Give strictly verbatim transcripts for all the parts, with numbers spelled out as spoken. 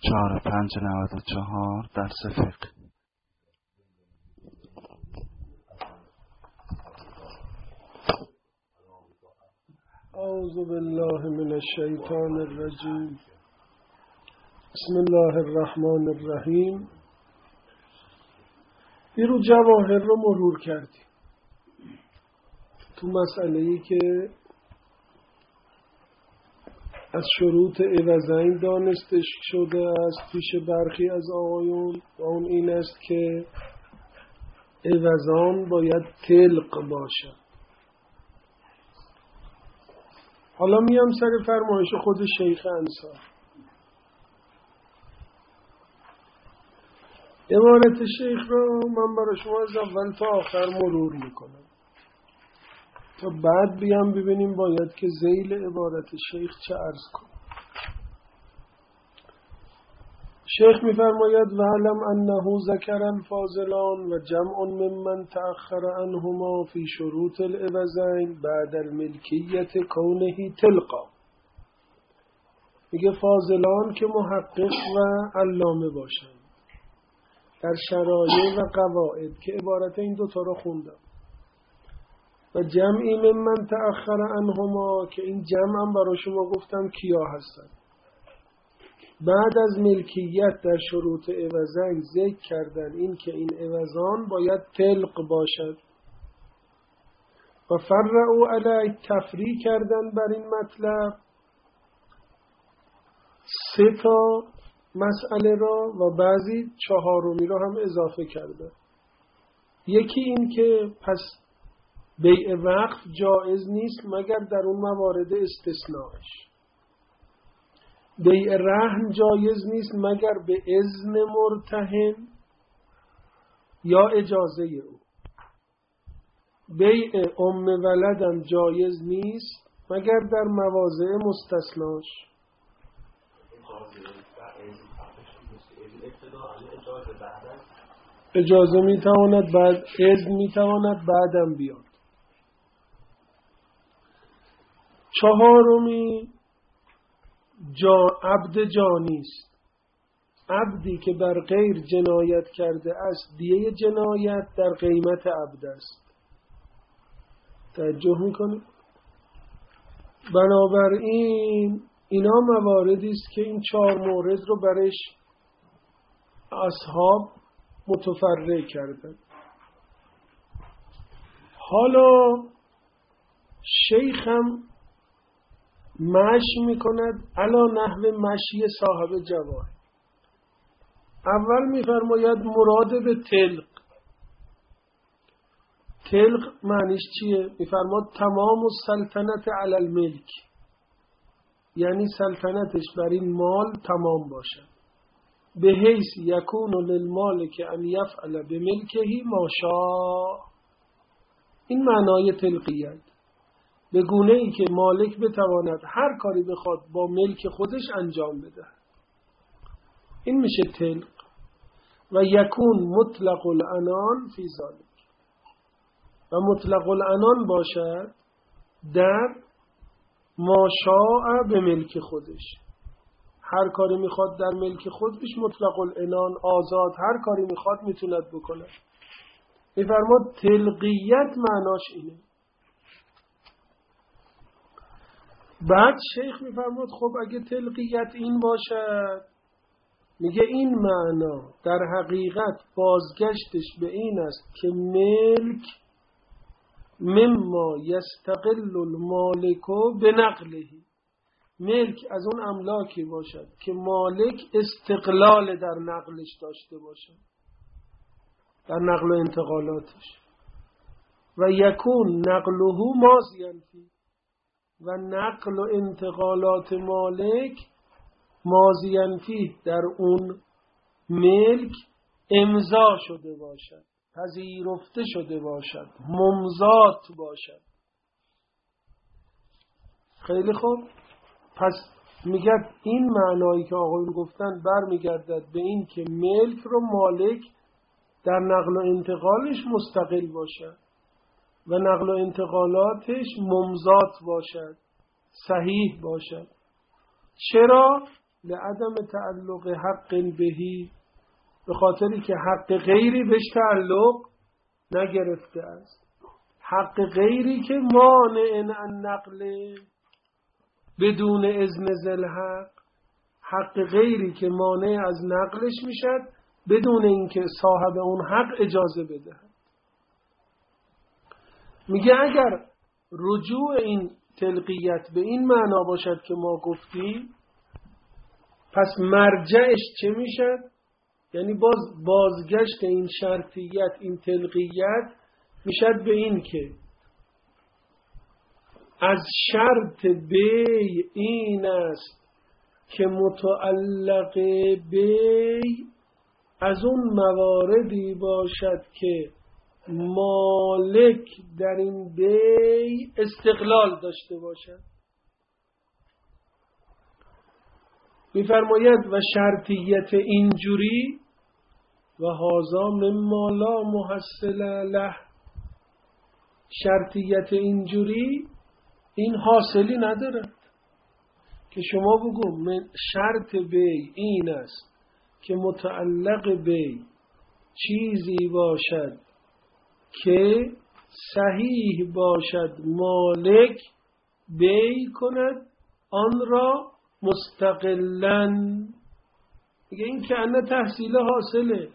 چهار پنج نود و چهار درس فقه. اعوذ بالله من الشیطان الرجیم. بسم الله الرحمن الرحیم. دیرو جواهر رو مرور کردیم تو مسئله‌ای که از شروط عوضین دانسته شده است پیش برخی از آقایون و اون این است که عوضان باید طلق باشد. حالا میام سر فرمایش خود شیخ انصار. عبارت شیخ رو من برای شما از اول تا آخر مرور میکنم تا بعد بیام ببینیم باید که ذیل عبارت شیخ چه عرض کنم. شیخ میفرماید و علم انه ذکر الفاضلان و جمع ممن تأخر عنهما فی شروط العوضین بعد الملکیت کونه تلقا. میگه فاضلان که محقق و علامه باشند در شرایع و قواعد که عبارت این دوتا رو خوندم، و جمعی ممن تأخر عنهما که این جمع هم برای شما گفتم کیا هستن، بعد از ملکیت در شروط عوضین ذکر کردن این که این عوضان باید طلق باشد و فرعوا علیه تفریع کردن بر این مطلب سه تا مسئله را و بعضی چهارمی را هم اضافه کردن. یکی این که پس بیع وقف جایز نیست مگر در اون موارد استثنائش. بیع رهن جایز نیست مگر به اذن مرتهن یا اجازه او. بیع ام ولدم جایز نیست مگر در مواضع مستثناش. اجازه میتواند بعد، اذن میتواند بعدم بیاد. چهارمی جا عبد جانی است. عبدی که بر غیر جنایت کرده است دیه جنایت در قیمت عبد است. توجه میکنید؟ بنابراین اینا مواردی است که این چهار مورد رو برش اصحاب متفرع کردن. حالا شیخ هم مشی میکند علا نحو مشی صاحب جواهر. اول میفرماید مراد به طلق. طلق معنیش چیه؟ میفرماد تمام السلطنت علی الملک، یعنی سلطنتش بر این مال تمام باشد. به حیث یکون للمالک ان یفعل بملکه ما شاء. این معنای طلقیت، به گونه ای که مالک بتواند هر کاری بخواد با ملک خودش انجام بده. این میشه طلق. و یکون مطلق العنان فی ذلک، و مطلق العنان باشد در ما شاء به ملک خودش. هر کاری میخواد در ملک خودش مطلق العنان، آزاد، هر کاری میخواد میتوند بکنه. میفرماد طلقیت معناش اینه. بعد شیخ میفرماد خب اگه طلقیت این باشد، میگه این معنا در حقیقت بازگشتش به این است که ملک مما یستقل المالک بنقلهی، ملک از اون املاکی باشد که مالک استقلال در نقلش داشته باشد، در نقل و انتقالاتش. و یکون نقله ماضیاً فی، و نقل و انتقالات مالک ماضیاً فی در اون ملک امضا شده باشد، پذیرفته شده باشد، ممضات باشد. خیلی خوب. پس میگه این معنایی که آقایون گفتن برمیگردد به این که ملک رو مالک در نقل و انتقالش مستقل باشد و نقل و انتقالاتش ممضات باشد، صحیح باشد. چرا؟ لعدم تعلق حق بهی، به خاطری که حق غیری بهش تعلق نگرفته است. حق غیری که مانع عن نقل بدون اذن ذل حق، حق غیری که مانع از نقلش میشد بدون اینکه صاحب اون حق اجازه بده. میگه اگر رجوع این تلقیت به این معنا باشد که ما گفتیم، پس مرجعش چه میشد؟ یعنی باز بازگشت این شرطیت، این تلقیت میشد به این که از شرط بی این است که متعلق بی از اون مواردی باشد که مالک در این بی استقلال داشته باشد. می‌فرماید و شرطیت اینجوری و هذا مما لا محصل له، شرطیت اینجوری این حاصلی ندارد که شما بگو من شرط بی این است که متعلق بی چیزی باشد که صحیح باشد مالک بی کند آن را مستقلاً. میگه این که انه تحصیل حاصله.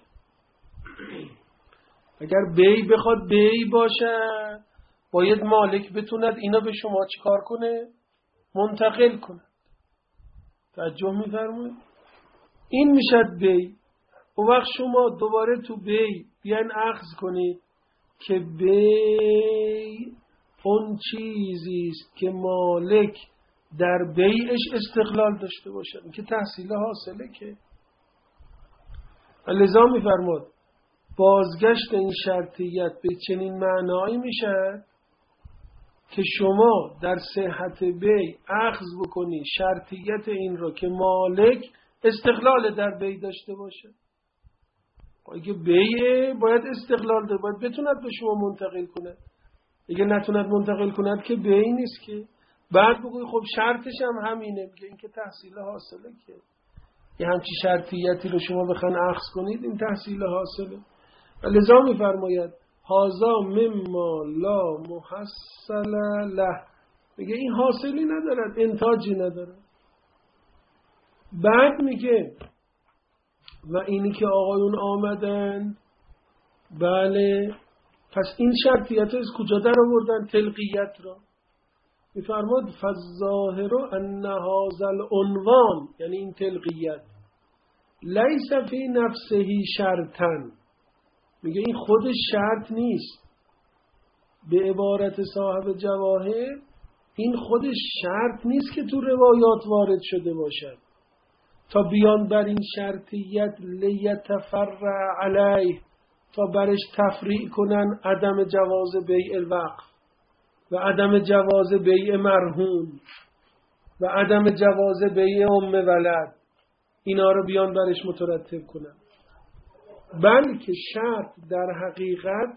اگر بی بخواد بی باشه باید مالک بتوند اینو به شما چیکار کنه؟ منتقل کنه. توجه می‌فرمایید؟ این میشد بی. اون وقت شما دوباره تو بی بیان اخذ کنید که بی اون چیزی است که مالک در بیعش استقلال داشته باشد. این که تحصیل حاصله. که لذا می‌فرماد بازگشت این شرطیت به چنین معنایی میشه که شما در صحت بی اخذ بکنی شرطیت این رو که مالک استقلال در بی داشته باشه. اگه بیه باید استقلال داره، باید بتوند به شما منتقل کنه. اگه نتوند منتقل کند که بی نیست. که بعد بگوی خب شرطش هم همینه، میگه این که تحصیل حاصله. که یه همچی شرطیتی رو شما بخواین اخذ کنید این تحصیل حاصله. لذا میفرماید هذا مما لا محصل له، میگه این حاصلی ندارد، انتاجی ندارد. بعد میگه و اینی که آقایون آمدن، بله پس این شرطیت از کجا در آوردن؟ تلقیت را. میفرماد فالظاهر ان هذا العنوان، یعنی این تلقیت لیس فی نفسه شرطا، میگه این خودش شرط نیست. به عبارت صاحب جواهر این خودش شرط نیست که تو روایات وارد شده باشد تا بیان بر این شرطیت لیتفرع علیه، تا برش تفریع کنن عدم جواز بیع الوقف و عدم جواز بیع مرهون و عدم جواز بیع ام ولد، اینا رو بیان برش مترتب کنن. بلکه شرط در حقیقت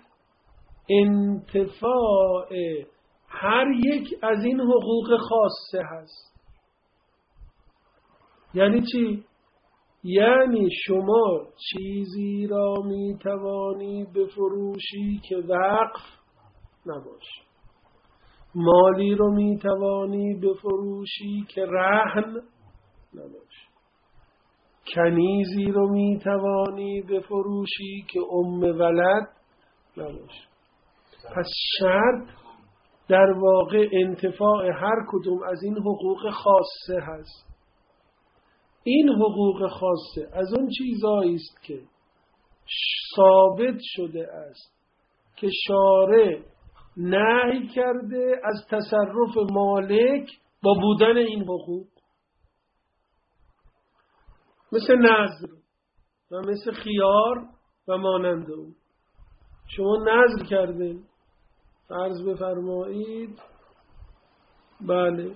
انتفاع هر یک از این حقوق خاصه هست. یعنی چی؟ یعنی شما چیزی را می توانی بفروشی که وقف نباشه، مالی رو می توانی بفروشی که رهن نباشه، کنیزی رو می توانی بفروشی که ام ولد نباشه. پس شرط در واقع انتفاع هر کدوم از این حقوق خاصه هست. این حقوق خاصه از اون چیزایی است که ثابت شده است که شارع نهی کرده از تصرف مالک با بودن این حقوق، مثل نذر و مثل خیار و مانند اون. شما نذر کردین، فرض بفرمایید بله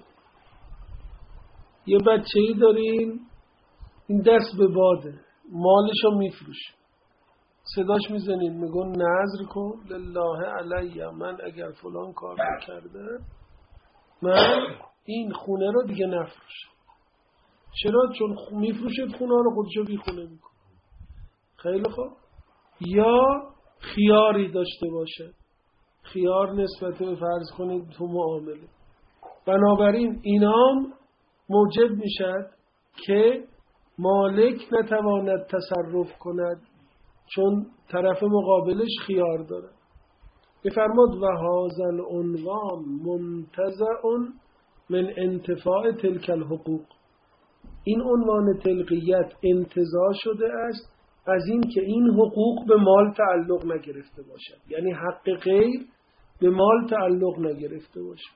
یه بچه‌ای دارین، این دست به باده، مالشو میفروشه، صداش میزنین میگن نذر کن لله علیه، من اگر فلان کار کرده من این خونه رو دیگه نفروشم. چرا؟ چون میفروشد خونه رو، خودشو بی خونه میکنه. خیلی خوب. یا خیاری داشته باشه، خیار نسبت به فرض کنید تو معامله. بنابراین اینام موجب میشد که مالک نتواند تصرف کند چون طرف مقابلش خیار داره. بفرماد و هذا العنوان منتزع من انتفاع تلک الحقوق. این عنوان تلقیت انتزاع شده است از این که این حقوق به مال تعلق نگرفته باشد، یعنی حق غیر به مال تعلق نگرفته باشد.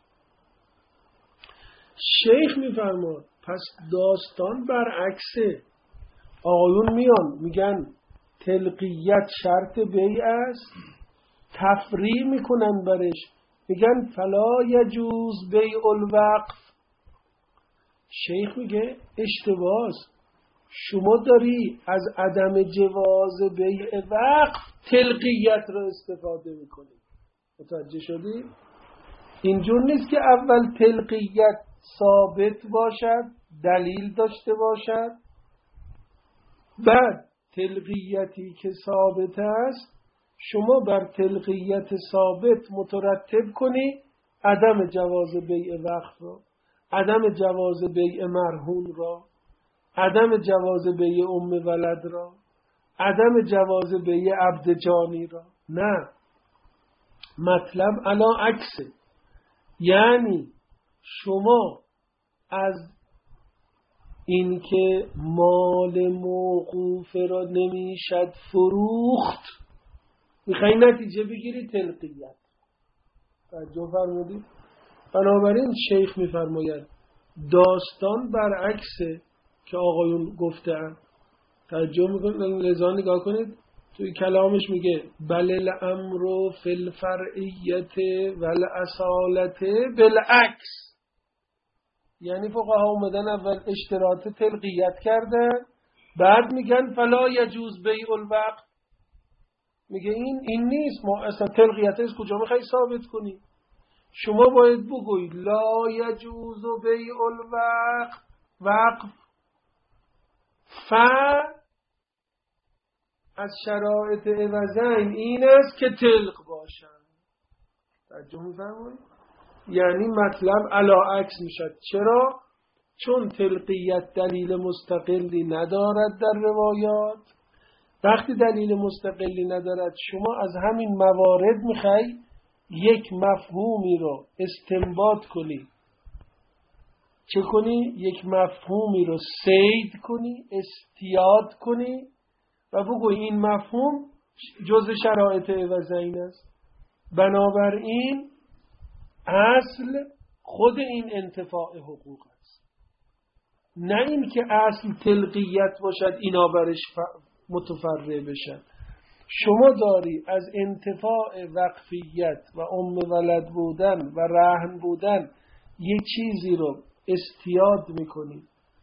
شیخ میفرماد پس داستان برعکسه. آقایون میان میگن تلقیت شرط بیع است، تفریع میکنن برش، میگن فلا یجوز بیع الوقف. شیخ میگه اشتباه است، شما داری از عدم جواز بیع وقف تلقیت رو استفاده میکنی. متوجه شدی؟ اینجور نیست که اول تلقیت ثابت باشد، دلیل داشته باشد، بعد تلقیتی که ثابت است شما بر تلقیت ثابت مترتب کنی عدم جواز بیع وقف را، عدم جواز بیع مرهون را، عدم جواز بیع ام ولد را، عدم جواز بیع عبد جانی را. نه، مطلب علا عکسه. یعنی شما از اینکه مال موقوف را نمیشد فروخت میخوایی نتیجه بگیری تلقیت. توجه فرمودید؟ بنابراین شیخ میفرماید داستان برعکسه که آقایون گفتن. توجه میکنید؟ لذا نگاه کنید توی کلامش میگه بل الامر فی الفرعیت و الاصالت بالعکس. یعنی فقها اومدن اول اشتراط تلقیت کردن، بعد میگن فلا یجوز بیع الوقف. میگه این این نیست، ما اصلا تلقیت از کجا میخوای ثابت کنی؟ شما باید بگوی لا یجوز بیع الوقف وقف ف از شرایط عوضین این است که تلق باشن. توجه می‌فرمایید؟ یعنی مطلب علا عکس میشد. چرا؟ چون تلقیت دلیل مستقلی ندارد در روایات. وقتی دلیل مستقلی ندارد شما از همین موارد میخوای یک مفهومی رو استنباط کنی. چه کنی؟ یک مفهومی رو صید کنی، استیاد کنی و بگوی این مفهوم جز شرایط عوضین است. بنابراین اصل خود این انتفاع حقوق است، نه این که اصل تلقیت باشد اینا برش متفرع بشن. شما داری از انتفاع وقفیت و ام ولد بودن و رهن بودن یک چیزی رو استیاد میکنی،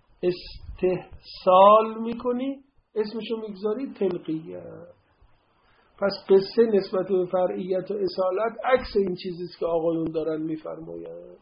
استحصال میکنی، اسمشو میگذاری تلقیت. پس قصه نسبت به فرعیت و اصالت عکس این چیزیست که آقایون دارن میفرماید.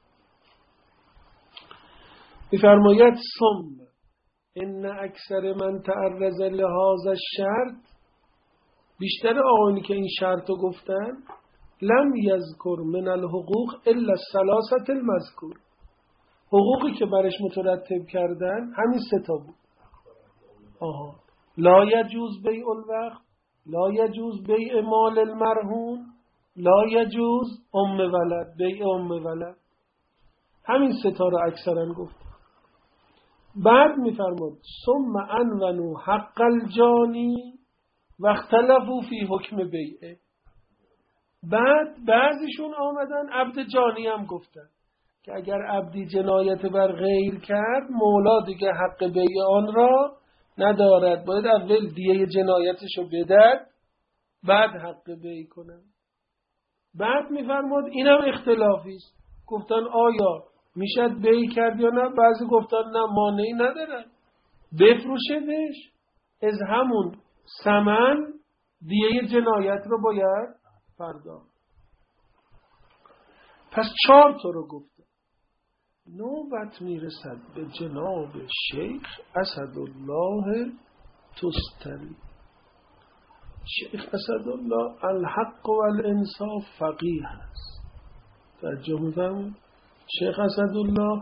میفرماید ثم ان اکثر من تعرض لهذا الشرط، بیشتر آقایونی که این شرط رو گفتن لم یذکر من الحقوق الا الثلاثه المذکور، حقوقی که برش مترتب کردن همین سه تا بود. آها، لا یجوز بیع الوقف، لا یجوز بیع مال المرهون، لا یجوز ام ولد، بیع ام ولد. همین سه تا رو اکثرا گفت. بعد میفرماد ثم انونوا حق الجانی و اختلفوا فی حکم بیعه. بعد بعضیشون آمدن عبد جانی هم گفتن که اگر عبدی جنایت بر غیر کرد مولا دیگه حق بیع آن را ندارد، باید اول دیه جنایتشو بدهد بعد حق بیع کنن. بعد میفرماد اینم اختلافی است، گفتن آیا میشد بیع کرد یا نه؟ بعضی گفتن نه، مانعی ندارن، بفروشدش، از همون ثمن دیه جنایت رو باید پرداخت. پس چهار تا رو گفته نوبت میرسد به جناب شیخ اسدالله تستری. شیخ اسدالله الحق و الانصاف فقیه است. توجه می‌فرمایید؟ شیخ اسدالله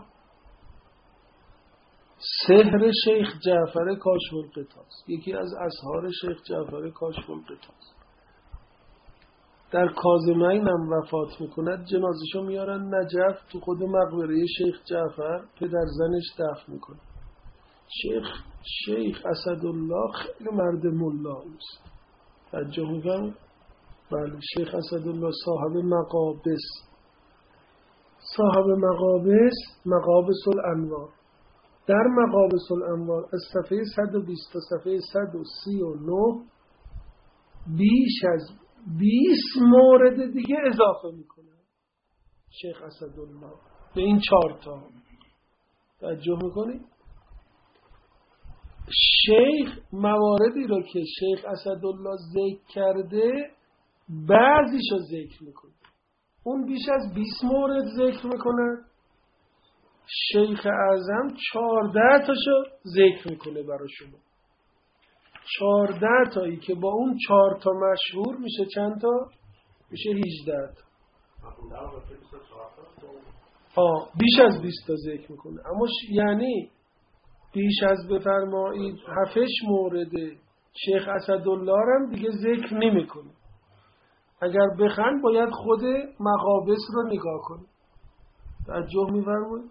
سحر شیخ جعفر کاشف الغطا است. یکی از اصحار شیخ جعفر کاشف الغطا است. در کاظمین هم وفات میکند، جنازشو میارن نجف، تو خود مقبره شیخ جعفر پدر زنش دفن میکنه. شیخ شیخ اسدالله خیلی مرد ملایی است. توجه میکنم؟ بله، شیخ اسدالله صاحب مقابس صاحب مقابس مقابس الانوار. در مقابس الانوار از صفحه صد و بیست تا صفحه صد و سی و نه بیش از بیست مورد دیگه اضافه میکنه شیخ اسدالله به این چهار تا. توجه میکنی؟ شیخ مواردی رو که شیخ اسدالله ذکر کرده بعضیشو ذکر میکنه، اون بیش از بیست مورد ذکر میکنه. شیخ اعظم چهارده تاشو ذکر میکنه برای شما. چهارده تایی که با اون چهار تا مشهور میشه چند تا؟ میشه هجده تا. آه بیش از بیست تا ذکر میکنه. اما ش... یعنی بیش از بفرمایید هفتش مورد شیخ اسدالله هم دیگه ذکر نمیکنه. اگر بخند باید خود مقابس رو نگاه کنه. توجه می‌فرمایید؟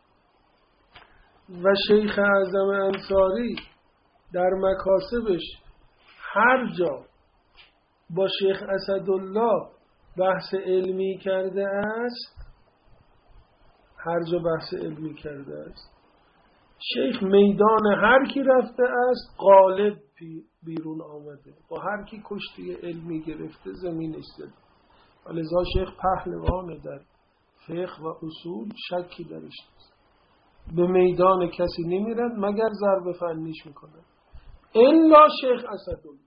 و شیخ اعظم انصاری در مکاسبش هر جا با شیخ اسدالله بحث علمی کرده است، هر جا بحث علمی کرده است، شیخ میدان هر کی رفته است غالب بیرون آمده، با هر کی کشتی علمی گرفته زمین ایستاده. ولذا شیخ پهلوانه، در فقه و اصول شکی درش نیست. به میدان کسی نمیرد مگر ضرب فنیش میکنه. الا شیخ اسدالله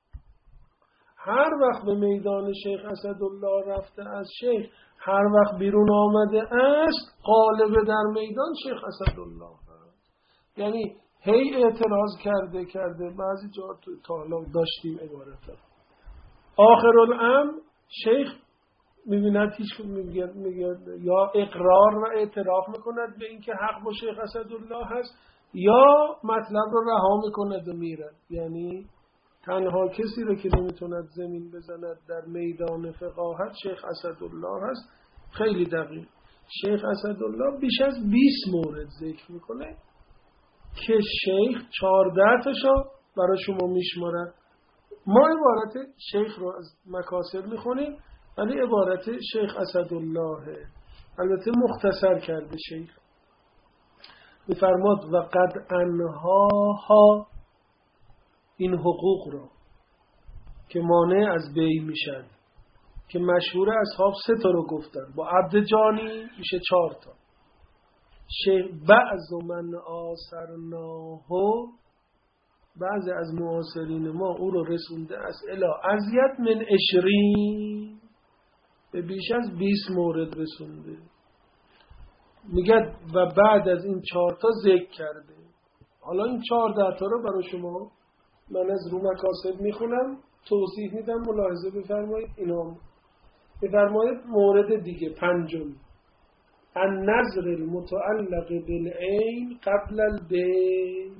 هر وقت به میدان شیخ اسدالله رفته است، شیخ هر وقت بیرون آمده است، غالب در میدان شیخ اسدالله است. یعنی هی اعتراض کرده کرده بعضی جا تو تالا داشتیم عبارت آخر الامر شیخ میبیند هیچ میگه میگه یا اقرار و اعتراف میکند به اینکه حق با شیخ اسدالله هست، یا مطلب رو رها میکند و میرد. یعنی تنها کسی رو که نمیتوند زمین بزند در میدان فقاهت شیخ اسدالله هست. خیلی دقیق شیخ اسدالله بیش از بیست مورد ذکر میکنه که شیخ چهارده تاشو برای شما میشمارد. ما عبارت شیخ رو از مکاسب میخونیم ولی عبارت شیخ اسدالله البته مختصر کرده شیخ. میفرماد و قد انهاها، این حقوق را که مانع از بیع میشن که مشهور اصحاب سه تا رو گفتن، با عبد جانی میشه چهار تا. شیخ بعض من آثرناه، بعضی از معاصرین ما او رو رسونده است الا ازیت من عشرین، به بیش از بیست مورد رسونده. میگه و بعد از این چهار تا ذکر کرده. حالا این چهارده تا رو برای شما من از رو مکاسب میخونم، توضیح میدم، ملاحظه بفرمایید. اینا بفرمایید. مورد دیگه پنجم، النظر المتعلق بالعین قبل البیع.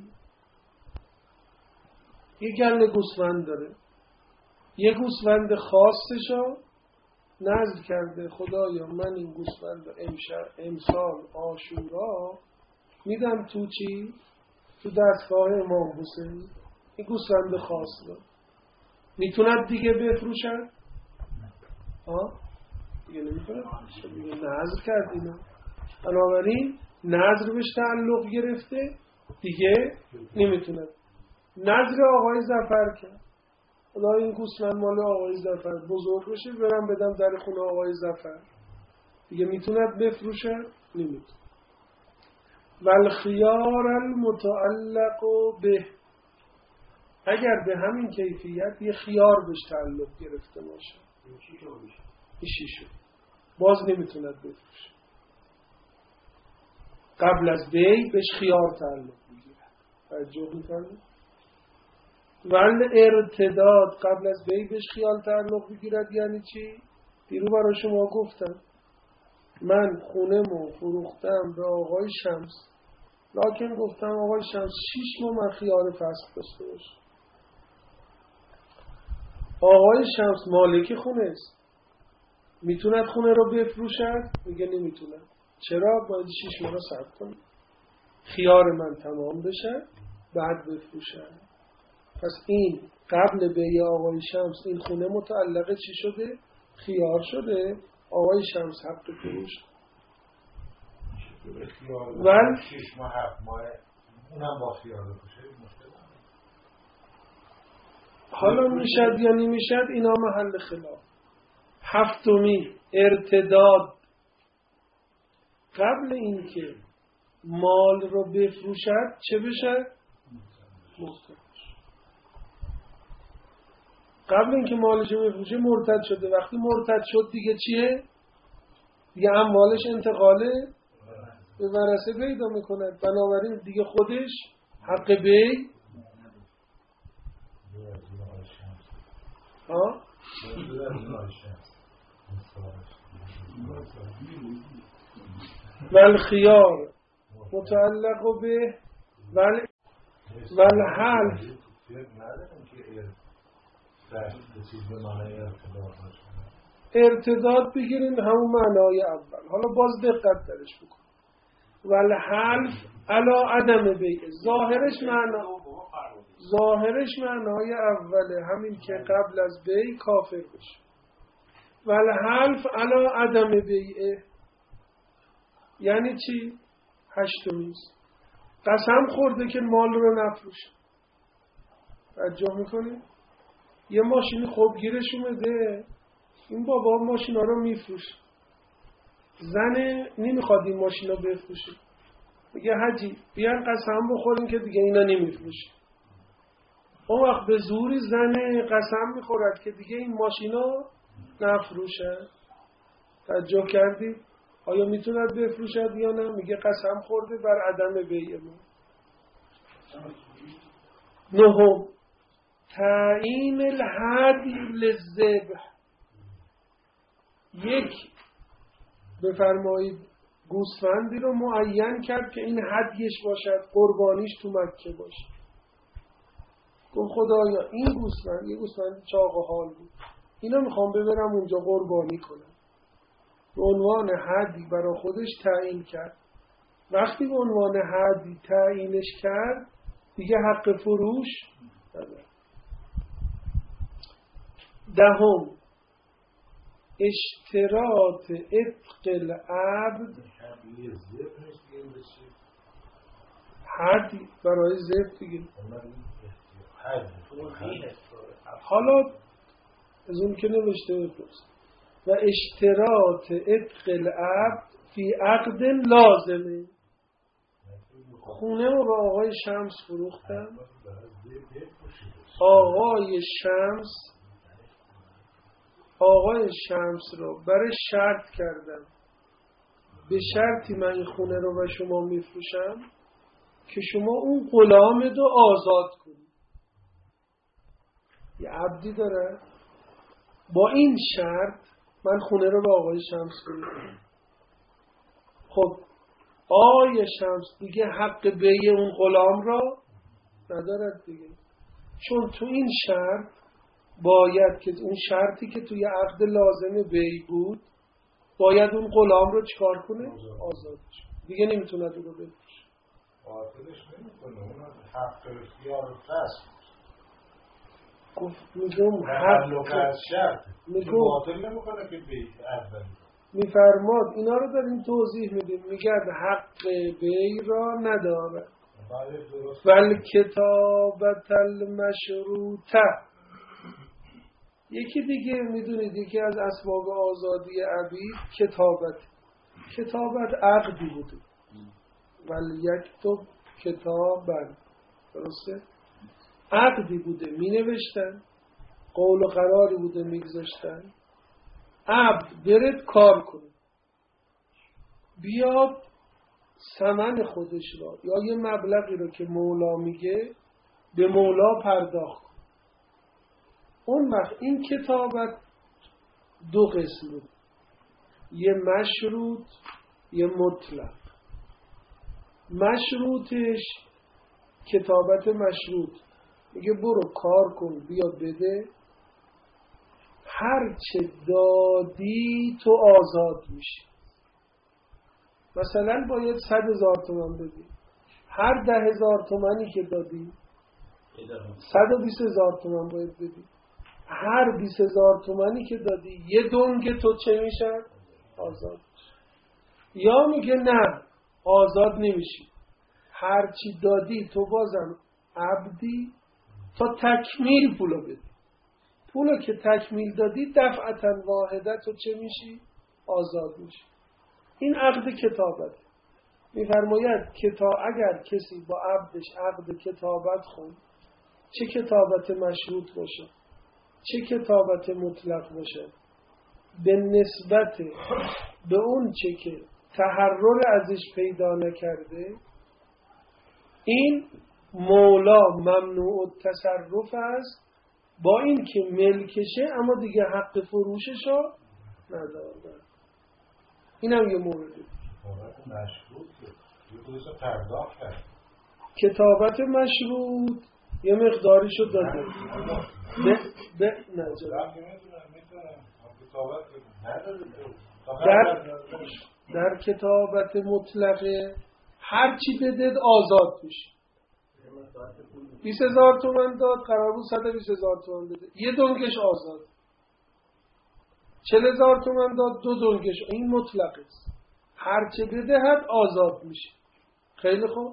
یه گله گوسفند داره، یه گوسفند خاصشو نظر کرده خدایا من این گوسفند امسال عاشورا میدم تو چی؟ تو دستگاه امام حسین. این گوسفند خاص داره، میتوند دیگه بفروشن؟ ها؟ دیگه نمیتوند، دیگه نظر کرد اینا. بنابراین نظر بهش تعلق گرفته دیگه نمیتوند. نظر آقای ظفر کرد، خدا این گوسفند مال آقای ظفر بزرگ بشه برم بدم در خونه آقای ظفر، دیگه میتوند بفروشه؟ نمیتونه. والخیار المتعلق به، اگر به همین کیفیت یه خیار بهش تعلق گرفته باشه این چی شد؟ باز نمیتوند بفروشه. قبل از بی بهش خیار تعلق میگیرد. توجه میکنید؟ ول ارتداد قبل از بی بهش خیار تعلق میگیرد یعنی چی؟ دیرو برای شما گفتم من خونه‌مو فروختم به آقای شمس، لکن گفتم آقای شمس شیش ماه من خیار فسخ داشته باشه. آقای شمس مالک خونه است، میتوند خونه رو بفروشد؟ میگه نمیتوند. چرا؟ باید شیش ماه رو صبر کنم خیار من تمام بشه بعد بفروشد. پس این قبل بیع آقای شمس این خونه متعلق چی شده؟ خیار شده. آقای شمس حق فروش ول شیش ماه هفت ماه اونم با خیار بفروشه مشکل حالا میشد یا نمیشد اینا محل خلاف. هفتمی ارتداد قبل اینکه مال رو بفروشد چه بشه؟ مرتد. قبل اینکه مالش رو بفروشه مرتد شده. وقتی مرتد شد دیگه چیه؟ دیگه اموالش انتقاله به ورثه پیدا میکند. بنابراین دیگه خودش حق بی ها والخيار متعلق به وال والحلف ارتداد بگیریم همون معنای اول. حالا باز دقت درش بکن. والحلف علا عدم بیع ظاهرش معنا ظاهرش معنای اوله همین که قبل از بیع کافر بشه. والحلف علا عدم بیعه یعنی چی؟ هشتمیست قسم خورده که مال رو نفروشه. توجه میکنی؟ یه ماشینی خوب گیرش اومده، این بابا ماشینا رو میفروشه، زن نمیخواد این ماشینا بفروشه، میگه حاجی بیان قسم بخوریم که دیگه اینا نمیفروشه. اون وقت به زوری زن قسم میخورد که دیگه این ماشینا نفروشه. توجه کردی؟ آیا میتوند بفروشد یا نه؟ میگه قسم خورده بر عدم بیع ما. نهم تعیین الهدی للذبح. یک بفرمایید گوسفندی رو معین کرد که این هدیش باشد، قربانیش تو مکه باشه. گفت خدایا این گوسفند یه گوسفند چاق و حال بود، اینو میخوام ببرم اونجا قربانی کنم. به عنوان هدی برای خودش تعیین کرد. وقتی به عنوان هدی تعیینش کرد دیگه حق فروش نداره. دهم اشتراط عتق العبد. هدی برای ذبح دیگه. حالا از اون که نوشته بپرس. و اشتراط عتق العبد فی عقد لازمه. خونه رو به آقای شمس فروختم، آقای شمس آقای شمس رو برای شرط کردم به شرطی من این خونه رو به شما میفروشم که شما اون غلام رو آزاد کنید. یه عبدی داره، با این شرط من خونه رو به آقای شمس فروختم. خب آقای شمس دیگه حق بیع اون غلام را ندارد دیگه، چون تو این شرط باید که اون شرطی که توی عقد لازم بیع بود باید اون غلام رو چکار کنه؟ آزادش. دیگه نمیتونه اون رو بفروشه. باطلش نمیکنه، اون حق اختیار فسخ. گفت میگم حق از شرط میگم باطل نمیکنه که بیع اولی میفرماد اینا رو داریم توضیح میدیم. میگه حق بیع را نداره. ول کتابت المشروطه. یکی دیگه میدونید یکی از اسباب آزادی عبید کتابت. کتابت عقدی بوده. ول یکتب کتابن، درسته؟ عقدی بوده، می نوشتن، قول و قراری بوده میگذاشتن. عبد برد کار کنه، بیاد ثمن خودش را یا یه مبلغی رو که مولا میگه به مولا پرداخت کن. اون وقت این کتابت دو قسم بود، یه مشروط یه مطلق. مشروطش کتابت مشروط میگه برو کار کن بیا بده، هر چه دادی تو آزاد میشی. مثلا باید صد هزار تومان بدی، هر ده هزار تومانی که دادی صد و بیست هزار تومان باید بدی، هر بیست هزار تومانی که دادی یه دنگ تو چه میشه؟ آزاد میشه. یا میگه نه آزاد نمیشی، هر چی دادی تو بازم عبدی تا تکمیل پولو بدی، پولو که تکمیل دادی دفعتا واحده تو چه میشی؟ آزاد میشی. این عقد کتابت. میفرماید کتاب اگر کسی با عبدش عقد کتابت خون، چه کتابت مشروط باشه چه کتابت مطلق باشه، به نسبت به اون چه که تحرر ازش پیدا نکرده، این مولا ممنوع التصرف است، با این که ملکشه اما دیگه حق فروشش رو نداره. این هم یه مورده. کتابت مشروط یه مقداریشو داده به به نجا در, در کتابت مطلقه هر چی بدید آزاد میشه. بیست هزار تومن داد قرار بود صد و بیست هزار تومن بده، یه دنگش آزاد. چل هزار تومن داد دو دنگش، این مطلقه است، هر چی بدهد آزاد میشه. خیلی خوب.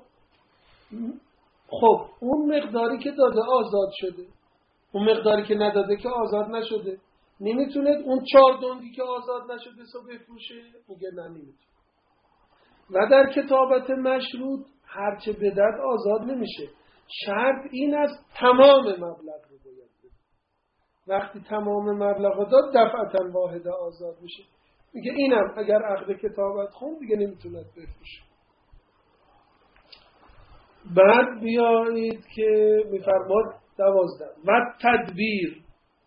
خب اون مقداری که داده آزاد شده، اون مقداری که نداده که آزاد نشده. نمیتونه اون چهار دنگی که آزاد نشده سو بفروشه؟ میگه نه نمیتونه. و در کتابت مشروط هرچه بدهد آزاد نمیشه، شرط این است تمام مبلغ رو باید بده. وقتی تمام مبلغ رو داد دفعتا واحده آزاد میشه. میگه اینم اگر عقد کتابت خون دیگه نمیتونه بفروشه. بعد بیایید که میفرماد دوازده و تدبیر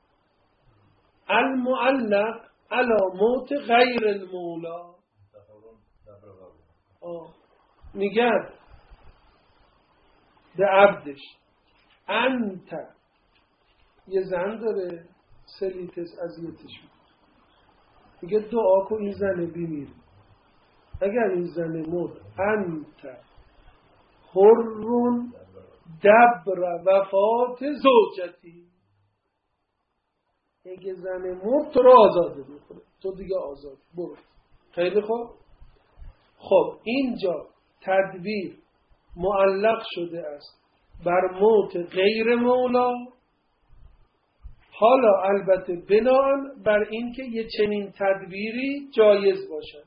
المعلق علی موت غیر المولا. میگن به عبدش انت، یه زن داره سلیتس اذیتش میگه دعا کن این زن بمیره، اگر این زن مرد انت حرون دبر وفات زوجتی، اگه زن مرد تو رو آزاده میکنه، تو دیگه آزاد برو. خیلی خوب. خب اینجا تدبیر معلق شده است بر موت غیر مولا، حالا البته بناء بر این که یه چنین تدبیری جایز باشد.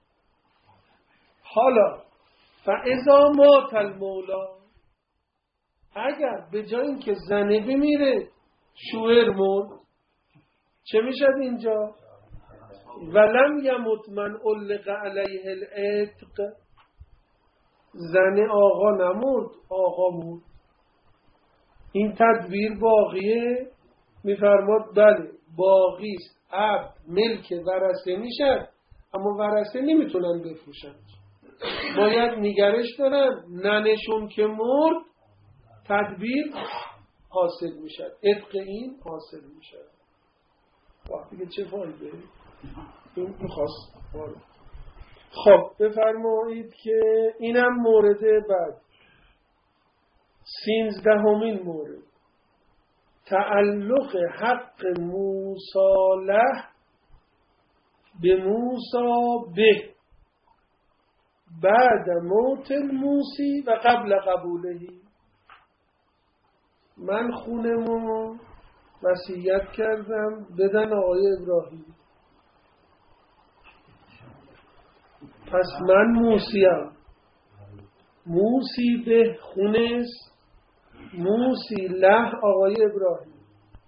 حالا فاذا مات المولا، اگر به جای این که زنه بمیره شوهر مرد، چه میشد اینجا؟ ولم یمت من علق علیه العتق، زن آقا نمرد آقا مرد، این تدبیر باقیه؟ میفرماد بله باقیست، عبد ملک ورثه میشد اما ورثه نمیتونن بفروشن، باید نگرش دارن ننشون که مرد تدبیر حاصل میشد، عتق این حاصل میشد. وقتی که چه فایده این میخواست. خب بفرمایید که اینم مورد بعد سیزدهمین مورد، تعلق حق موصالح به موسی به بعد موت الموسی و قبل قبولهی. من خونمو وصیت کردم بدن آقای ابراهیم، پس من موسیم، موسی به خونس، موسی له آقای ابراهیم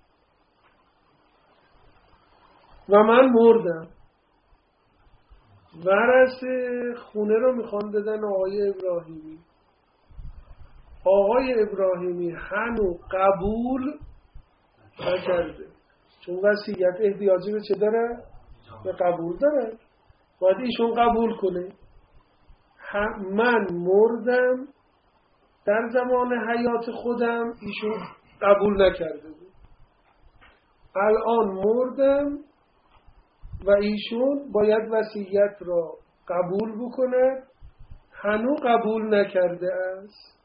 و من مردم. ورثه خونه رو میخوان بدن آقای ابراهیمی. آقای ابراهیمی هنوز قبول نکرده، چون وصیت احتیاجی به چه داره؟ به قبول داره. باید ایشون قبول کنه. من مردم در زمان حیات خودم، ایشون قبول نکرده بود. الان مردم و ایشون باید وصیت را قبول بکنه، هنوز قبول نکرده است.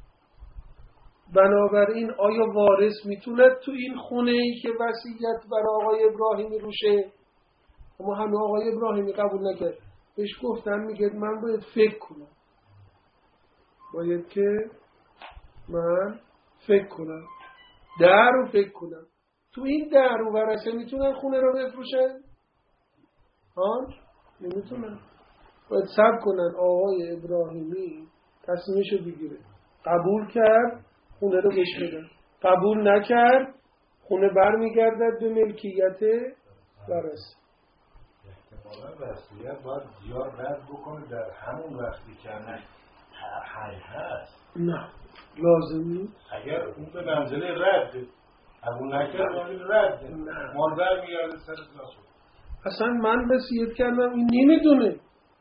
بنابراین آیا وارث میتونه تو این خونه ای که وصیت بر آقای ابراهیمی روشه، اما هنوز آقای ابراهیمی قبول نکرد، بهش گفتن میگه من باید فکر کنم، باید که من فکر کنم، در رو فکر کنم. تو این در و ورثه میتونن خونه رو بفروشن؟ ها؟ نمیتونن. باید صبر کنن آقای ابراهیمی تصمیمشو بگیره. قبول کرد خونه رو بهش بدن، قبول نکرد خونه برمیگردد به ملکیت ورثه. احتمالا وصیت باید زیاد رد بکنه در همون وقتی که حی هست. نه لازم نیست. اگر اون به منزله رد قبول نکرد باید رد مال برمیگرده سر داشت. اصلا من وصیت کردم این نمیدونه.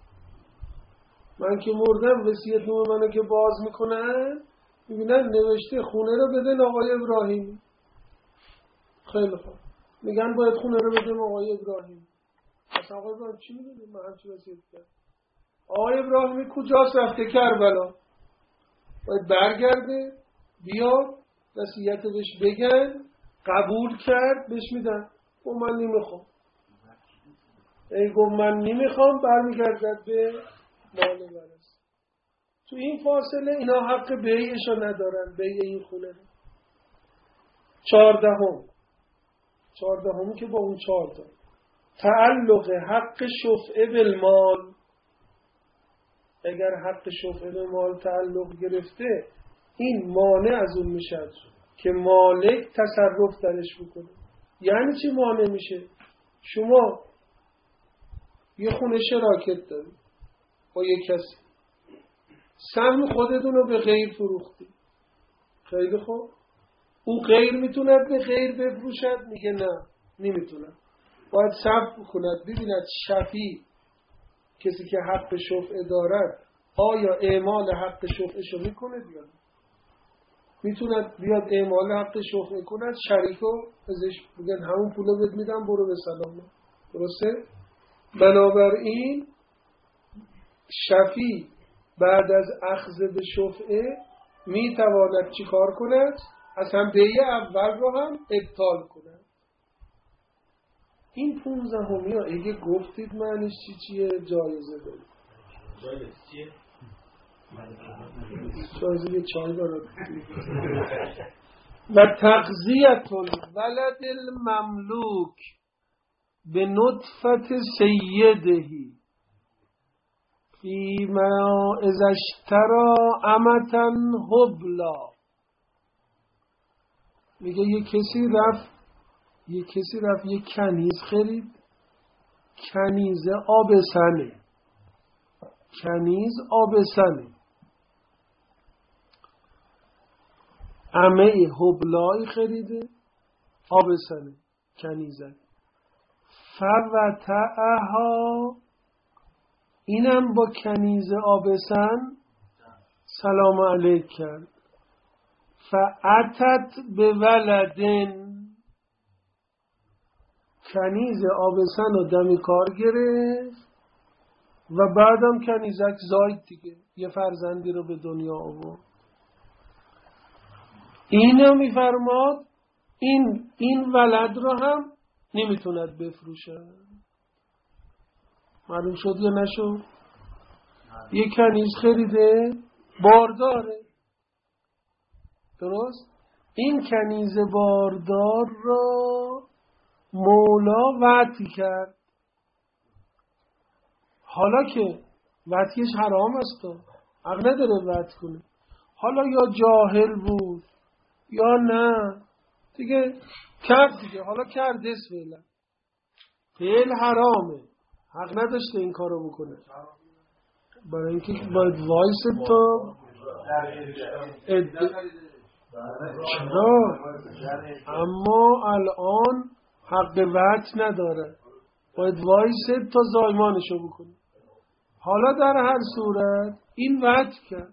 من که مردم وصیت نامه منو که باز میکنن میبینن نوشته خونه رو بدن آقای ابراهیمی. خیلی خوب، میگن باید خونه رو بدن آقای ابراهیمی. اصلا آقای ابراهیمی چی میدونه؟ من همچی وصیت کردم. آقای ابراهیمی کجاست؟ رفته کربلا. باید برگرده بیاد وصیت بهش بگن، قبول کرد بهش میدن. او من نمیخوام، ای گفت من نمیخوام، برمیگردد به مال ورثه. تو این فاصله اینا حق بیعشو ندارن، بیع این خونه رو. چهاردهم چهاردهمی که با اون چهارده تعلق حق شفعه بالمال. اگر حق شفعه به مال تعلق گرفته، این مانع از اون میشه که مالک تصرف درش بکنه. یعنی چی مانع میشه؟ شما یه خونه شراکت داری با یک کسی، سهم خودتون رو به غیر فروختی. خیلی خوب، او غیر میتونه به غیر بفروشد؟ میگه نه نمیتونه. باید صبر کند ببیند شفیع کسی که حق شفعه دارد آیا اعمال حق شفعهشو میکنه یا نه. میتونه بیاد اعمال حق شفعه کند، شریکو ازش بگن همون پولو بهت میدم برو به سلام. درسته؟ بنابراین شفیع بعد از اخذ به شفعه میتواند چی کار کند؟ اصلا بیع اول رو هم ابطال کند. این پونزدهمی ها اگه گفتید معنیش چی چیه جایزه دارید. جایزه چیه؟ جایزه یه چای دارد. و تغذیت الولد المملوک به نطفت سیدهی فیما اذا اشترى امتا حبلا. میگه یه کسی رفت یه کسی رفت یه کنیز خرید، کنیز آبسنه، کنیز آبسنه، امه حبلای خریده، آبسنه کنیزه. فوتعها، اینم با کنیز آبسن سلام علیک کرد. فعتت به ولدن، کنیز آبسن رو دمی کار گرفت و بعدم کنیزک زاید دیگه، یه فرزندی رو به دنیا آورد. اینو میفرماد این این ولد رو هم نمیتوند بفروشه. معلوم شد یا نشد؟ یه کنیز خریده بارداره، درست؟ این کنیز باردار را مولا وعطی کرد. حالا که وعطیش حرام است و حق نداره وعط کنه، حالا یا جاهل بود یا نه دیگه کرد دیگه، حالا کرد فعلا فعل حرامه، حق نداشته این کارو بکنه، برای اینکه باید وایس تا اد... چرا؟ اما الان حق وقت نداره، باید وایس تا زایمانشو بکنه. حالا در هر صورت این وقت کرد،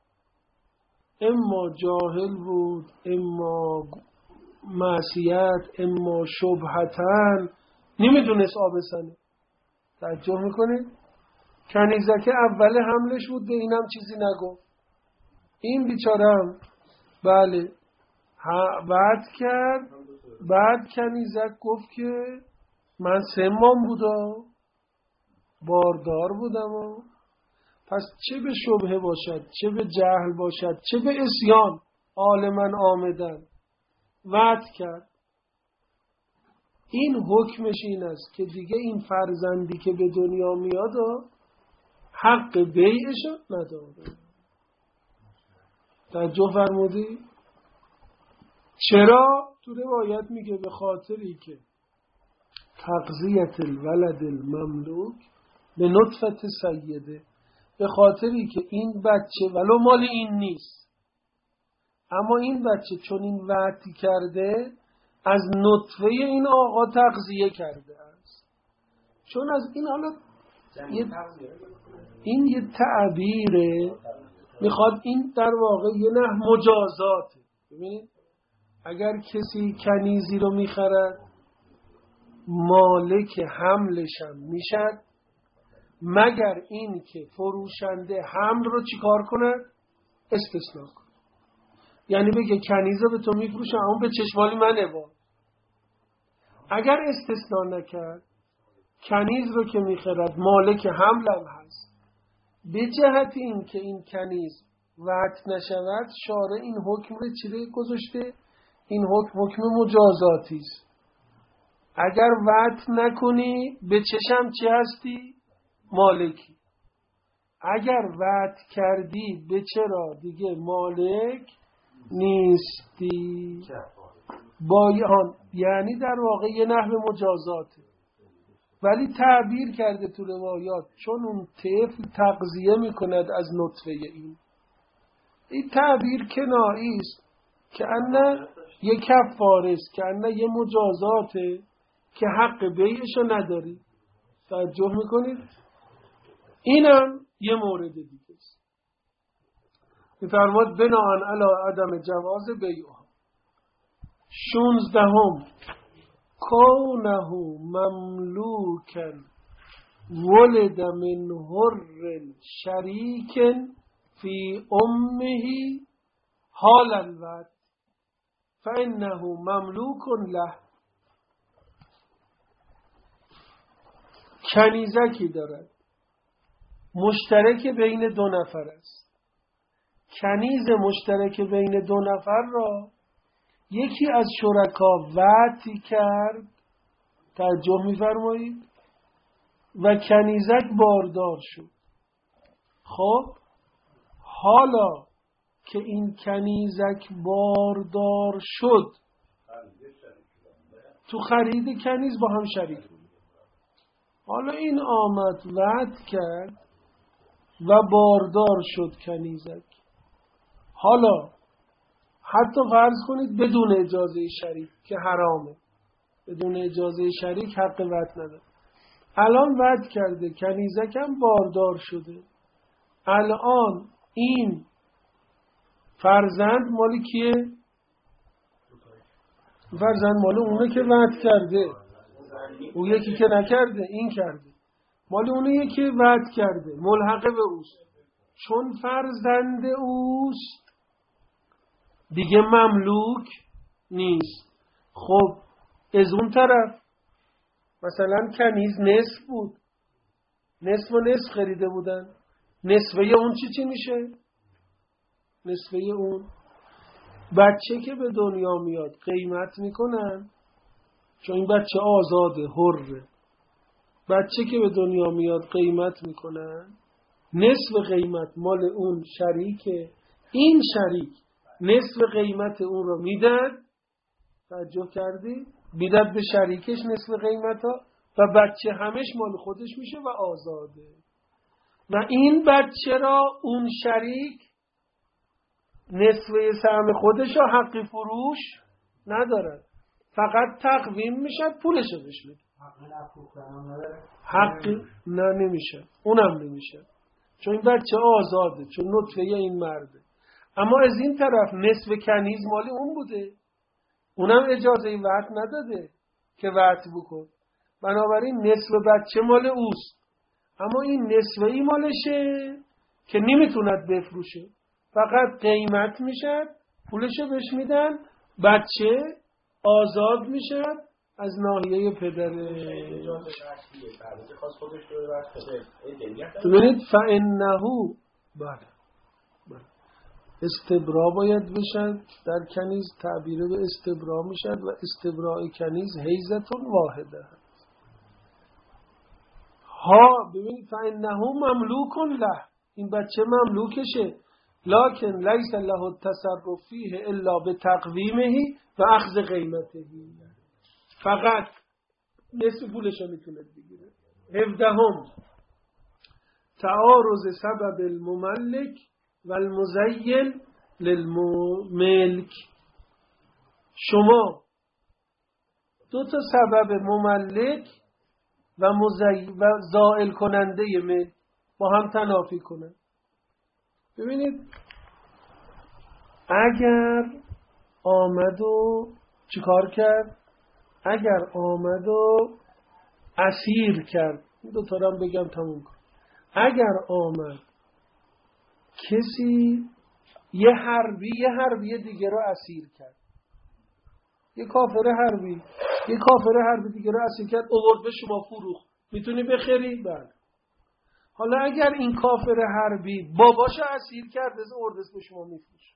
اما جاهل بود، اما معصیت، اما شبهتن، نمیدونست آبسنه. توجه میکنه؟ کنیزک اول حملش بود، به اینم چیزی نگفت. این بیچارم بله بعد کرد، بعد کنیزک گفت که من سه ماه بودم، باردار بودم. پس چه به شبهه باشد، چه به جهل باشد، چه به عصیان، عالماً آمدن وعد کرد. این حکمش این است که دیگه این فرزندی که به دنیا میاد حق بیعش نداره. توجه فرمودی؟ چرا؟ تو روایت میگه به خاطری که تغذیت الولد المملوک به نطفت سیده، به خاطری که این بچه ولو مال این نیست، اما این بچه چون این وعدی کرده از نطفه این آقا تغذیه کرده است. چون از این حالا یه این یه تعبیره، میخواد این در واقع یه نه مجازاته. ببینید اگر کسی کنیزی رو میخرد مالک حملش هم میشد، مگر این که فروشنده حمل رو چیکار کنه؟ استثناء کنه. یعنی بگه کنیز رو به تو میفروشم اون به چشمالی منه. با اگر استثناء نکرد کنیز رو که میخرد مالک حملم هست، به جهت این که این کنیز وعد نشود شارع این حکم رو چیره گذاشته؟ این حکم حکم مجازاتی است. اگر وعد نکنی به چشم چی هستی؟ مالکی. اگر وعد کردی به چرا دیگه مالک نیستی. بایان یعنی در واقع یه نحو مجازاته، ولی تعبیر کرده تو روایات چون اون طفل تغذیه میکند از نطفه این. این تعبیر کنایی است که انه یه کفاره است، که انه یه مجازاته که حق بیعشو نداری. توجه میکنید؟ اینم یه مورد دیگه است. میفرماد بناء علی عدم جواز بیعها. شونزدهم کونه مملوکا ولد من حر شریک فی امه حال الوعد فانه مملوک له. کنیزکی دارد مشترک بین دو نفر است. کنیز مشترک بین دو نفر را یکی از شرکا وعدی کرد، توجه می‌فرمایید، و کنیزک باردار شد. خب حالا که این کنیزک باردار شد، تو خرید کنیز با هم شریک بود. حالا این آمد وعد کرد و باردار شد کنیزک. حالا حتی فرض کنید بدون اجازه شریک که حرامه، بدون اجازه شریک حق وعد نداره. الان وعد کرده، کنیزک هم باردار شده. الان این فرزند مالی کیه؟ فرزند مالی اونه که وعد کرده، اون یکی که نکرده این کرده. مالی اونه که وعد کرده ملحق به اوست، چون فرزند اوست دیگه مملوک نیست. خب از اون طرف مثلا کنیز نصف بود، نصف و نصف خریده بودن، نصفه اون چی چی میشه؟ نصفه اون بچه که به دنیا میاد قیمت میکنن، چون این بچه آزاده حره. بچه که به دنیا میاد قیمت میکنن، نصف قیمت مال اون شریکه، این شریک نصف قیمت اون رو میدن. توجه کردی؟ میدن به شریکش نصف قیمت ها و بچه همش مال خودش میشه و آزاده. و این بچه را اون شریک نصفه سهم خودش را حق فروش ندارد، فقط تقویم میشد پولشو بهش میده. حق نه نمیشه، اونم نمیشه، چون این بچه آزاده، چون نطفه این مرده. اما از این طرف نصف کنیز مالی اون بوده، اونم اجازه وقت نداده که وقت بکن، بنابراین نصف بچه مال اوست، اما این نصف ای مالشه که نمیتوند بفروشه، فقط قیمت میشه، پولشو بهش میدن، بچه آزاد میشه از ناحیه پدره. ببینید فانه بله بله استبرا باید بشن در کنیز، تعبیره به استبرا میشد و استبراء کنیز حیزتون واحده ها. ببینید فانه مملوک له، این بچه مملوکشه، لکن لیس له التصرف فیه الا بتقویمه و اخذ قیمته، فقط نصف پولش رو میتونه بگیره. هفدهم تعارض سبب المملک و المزین للملک. شما دو تا سبب مملک و مزین و زائل کننده ملک با هم تنافی کنن. ببینید اگر آمد و چیکار کرد، اگر آمد و اسیر کرد، این دو تا رو هم بگم تموم کن. اگر آمد کسی یه حربی یه حربی دیگه رو اسیر کرد، یه کافر حربی یه کافر حربی دیگه رو اسیر کرد، آورد به شما فروخت، میتونی بخری؟ بله. حالا اگر این کافر حربی باباشو اسیر کرده، اردش به شما میفروشه.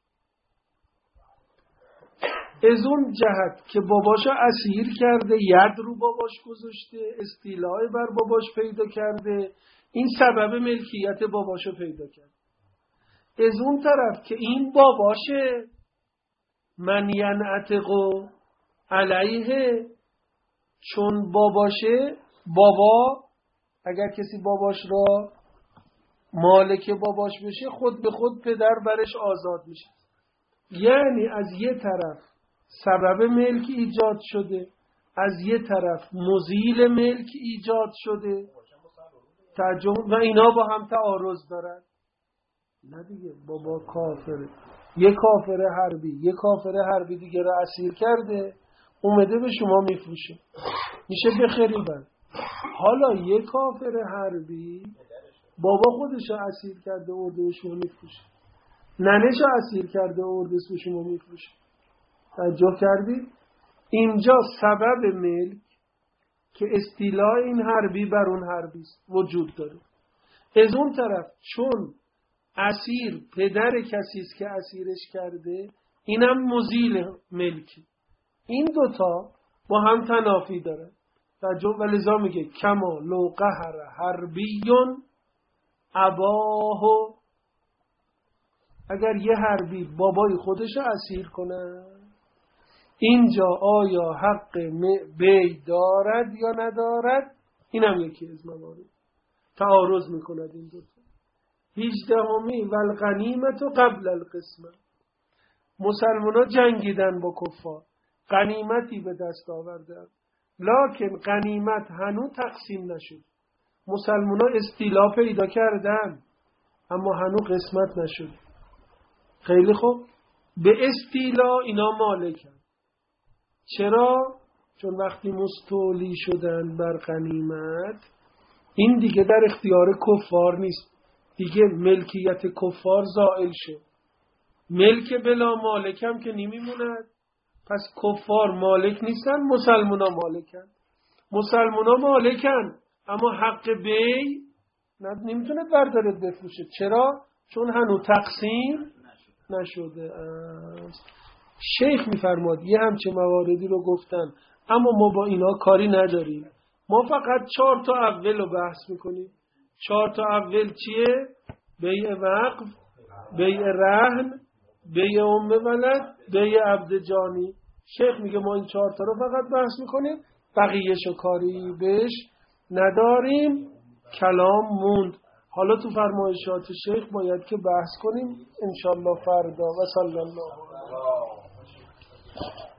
از اون جهت که باباشو اسیر کرده، ید رو باباش گذاشته، استیلای بر باباش پیدا کرده، این سبب ملکیت باباشو پیدا کرده. از اون طرف که این باباشه، من ینعتقو علیه، چون باباشه، بابا اگر کسی باباش را مالک باباش بشه، خود به خود پدر برش آزاد میشه. یعنی از یه طرف سبب ملک ایجاد شده، از یه طرف مزیل ملک ایجاد شده، تعجب، و اینا با هم تعارض دارن. نه دیگه، بابا کافره، یه کافر حربی یه کافر حربی دیگه را اسیر کرده، اومده به شما میفروشه، میشه بخریدن. حالا یه کافر حربی بابا خودش رو اسیر کرده، ارده به شما میفروشه، ننش رو اسیر کرده، ارده به شما میفروشه. توجه کردید؟ اینجا سبب ملک که استیلاء این حربی بر اون حربی است وجود داره. از اون طرف چون اسیر پدر کسی است که اسیرش کرده، اینم مزیل ملکی. این دوتا با هم تنافی داره. توجه، ولذا میگه کما لو قهر حربیون اباهو، اگر یه حربی بابای خودش اسیر کنه، اینجا آیا حق بی دارد یا ندارد؟ اینم یکی از موارد تعارض میکند این دو تا. هجدهمی والغنیمت قبل القسمه، مسلمان ها جنگیدن با کفار، غنیمتی به دست آوردن، لکن غنیمت هنوز تقسیم نشد. مسلمان ها استیلا پیدا کردن اما هنوز قسمت نشد. خیلی خوب، به استیلا اینا مالکن. چرا؟ چون وقتی مستولی شدن بر غنیمت، این دیگه در اختیار کفار نیست، دیگه ملکیت کفار زائل شد. ملک بلا مالکم که نمیموند، پس کفار مالک نیستن، مسلمان ها مالکن. مسلمان ها مالکن اما حق بی نمیتونه بردارد بفروشه. چرا؟ چون هنوز تقسیم نشده است. شیخ میفرماد یه همچه مواردی رو گفتن، اما ما با اینا کاری نداریم، ما فقط چهار تا اول رو بحث میکنیم. چهار تا اول چیه؟ بیع وقف، بیع رهن، بیع ام ولد، بیع عبد جانی. شیخ میگه ما این چهار تا رو فقط بحث میکنیم، بقیه‌شو کاری بهش نداریم. کلام موند. حالا تو فرمایشات شیخ باید که بحث کنیم انشالله فردا. و صلی الله علیه